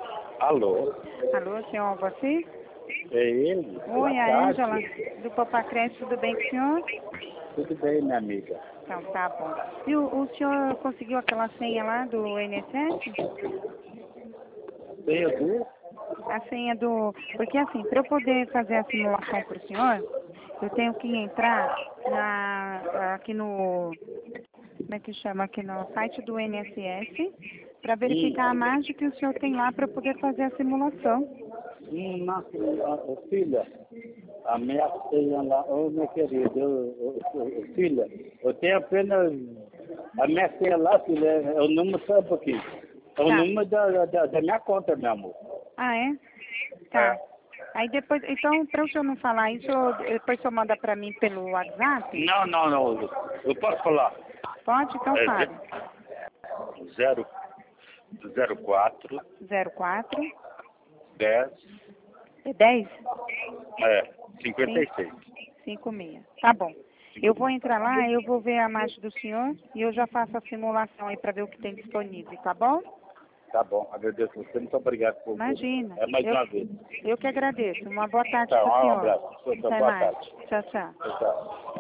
Alô? Alô, senhor você? É ele? Oi, Boa a tarde. Ângela, do Papacrete, tudo bem com o senhor? Tudo bem, minha amiga? Então, tá bom. E o senhor conseguiu aquela senha lá do INSS? Bem, Edu? A senha do... Porque assim, para eu poder fazer a simulação para o senhor, eu tenho que entrar aqui no... Como é que chama? Aqui no site do INSS, para verificar a margem que o senhor tem lá para poder fazer a simulação. Nossa, filha, a minha senha lá, meu querido, filha, eu tenho apenas, a minha senha lá, filha, é o número, sabe por quê? É o Tá. número da minha conta, meu amor. Ah, é? Tá. Aí depois, então, para o senhor não falar isso, depois o senhor manda para mim pelo WhatsApp? Não, eu posso falar. Pode? Então É fale. 04 04 10 é 10? 56. 56. Tá bom. Eu vou entrar lá, eu vou ver a marcha do senhor e eu já faço a simulação aí para ver o que tem disponível, tá bom? Tá bom, agradeço você, muito obrigado por Imagina. É mais uma vez. Eu que agradeço. Uma boa tarde Tá, para o um senhor. abraço. Até Boa mais. tarde. Tchau, tchau. Tchau.